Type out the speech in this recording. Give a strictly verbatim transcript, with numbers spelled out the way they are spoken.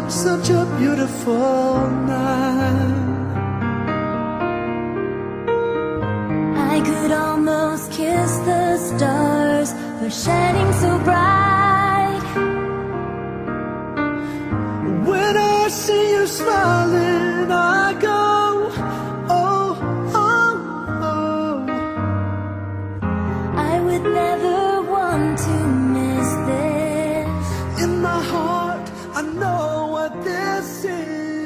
such a beautiful night. I could almost kiss the stars for shining so bright. When I see you smiling, I go, oh, oh, oh. I would never want to miss this. In my heart, I know what this is.